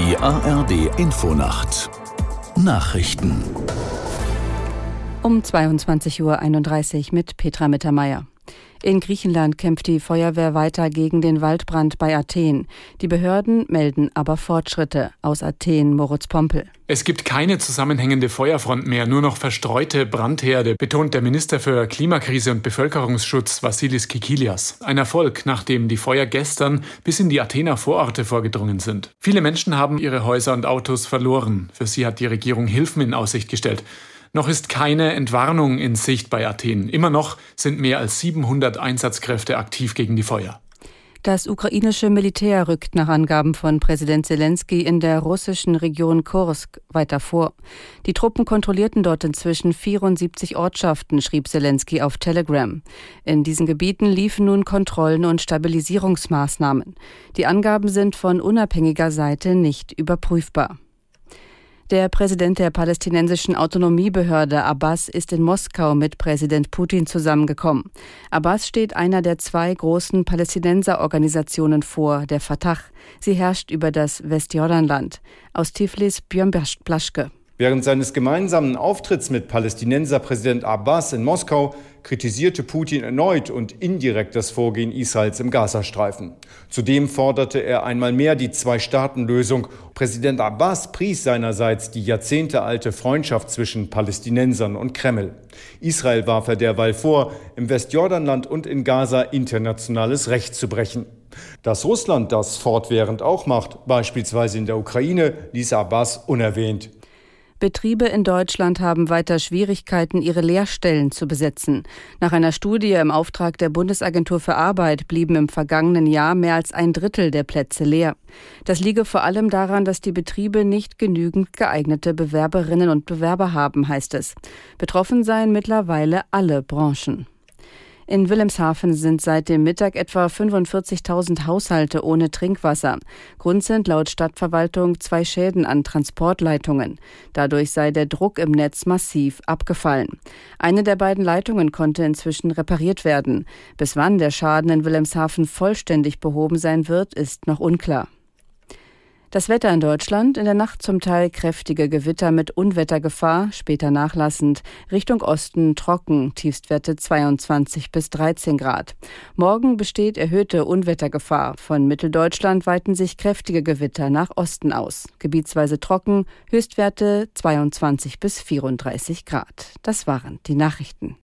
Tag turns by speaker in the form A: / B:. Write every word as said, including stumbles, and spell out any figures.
A: Die A R D-Infonacht Nachrichten
B: Um zweiundzwanzig Uhr einunddreißig mit Petra Mittermeier. In Griechenland kämpft die Feuerwehr weiter gegen den Waldbrand bei Athen. Die Behörden melden aber Fortschritte. Aus Athen, Moritz Pompel.
C: Es gibt keine zusammenhängende Feuerfront mehr, nur noch verstreute Brandherde, betont der Minister für Klimakrise und Bevölkerungsschutz Vassilis Kikilias. Ein Erfolg, nachdem die Feuer gestern bis in die Athener Vororte vorgedrungen sind. Viele Menschen haben ihre Häuser und Autos verloren. Für sie hat die Regierung Hilfen in Aussicht gestellt. Noch ist keine Entwarnung in Sicht bei Athen. Immer noch sind mehr als siebenhundert Einsatzkräfte aktiv gegen die Feuer.
B: Das ukrainische Militär rückt nach Angaben von Präsident Zelensky in der russischen Region Kursk weiter vor. Die Truppen kontrollierten dort inzwischen vierundsiebzig Ortschaften, schrieb Zelensky auf Telegram. In diesen Gebieten liefen nun Kontrollen und Stabilisierungsmaßnahmen. Die Angaben sind von unabhängiger Seite nicht überprüfbar. Der Präsident der palästinensischen Autonomiebehörde Abbas ist in Moskau mit Präsident Putin zusammengekommen. Abbas steht einer der zwei großen Palästinenserorganisationen vor, der Fatah. Sie herrscht über das Westjordanland. Aus Tiflis Björn Plaschke.
D: Während seines gemeinsamen Auftritts mit Palästinenserpräsident Abbas in Moskau kritisierte Putin erneut und indirekt das Vorgehen Israels im Gazastreifen. Zudem forderte er einmal mehr die Zwei-Staaten-Lösung. Präsident Abbas pries seinerseits die jahrzehntealte Freundschaft zwischen Palästinensern und Kreml. Israel warf er derweil vor, im Westjordanland und in Gaza internationales Recht zu brechen. Dass Russland das fortwährend auch macht, beispielsweise in der Ukraine, ließ Abbas unerwähnt.
B: Betriebe in Deutschland haben weiter Schwierigkeiten, ihre Lehrstellen zu besetzen. Nach einer Studie im Auftrag der Bundesagentur für Arbeit blieben im vergangenen Jahr mehr als ein Drittel der Plätze leer. Das liege vor allem daran, dass die Betriebe nicht genügend geeignete Bewerberinnen und Bewerber haben, heißt es. Betroffen seien mittlerweile alle Branchen. In Wilhelmshaven sind seit dem Mittag etwa fünfundvierzigtausend Haushalte ohne Trinkwasser. Grund sind laut Stadtverwaltung zwei Schäden an Transportleitungen. Dadurch sei der Druck im Netz massiv abgefallen. Eine der beiden Leitungen konnte inzwischen repariert werden. Bis wann der Schaden in Wilhelmshaven vollständig behoben sein wird, ist noch unklar. Das Wetter in Deutschland: in der Nacht zum Teil kräftige Gewitter mit Unwettergefahr, später nachlassend, Richtung Osten trocken, Tiefstwerte zweiundzwanzig bis dreizehn Grad. Morgen besteht erhöhte Unwettergefahr. Von Mitteldeutschland weiten sich kräftige Gewitter nach Osten aus. Gebietsweise trocken, Höchstwerte zweiundzwanzig bis vierunddreißig Grad. Das waren die Nachrichten.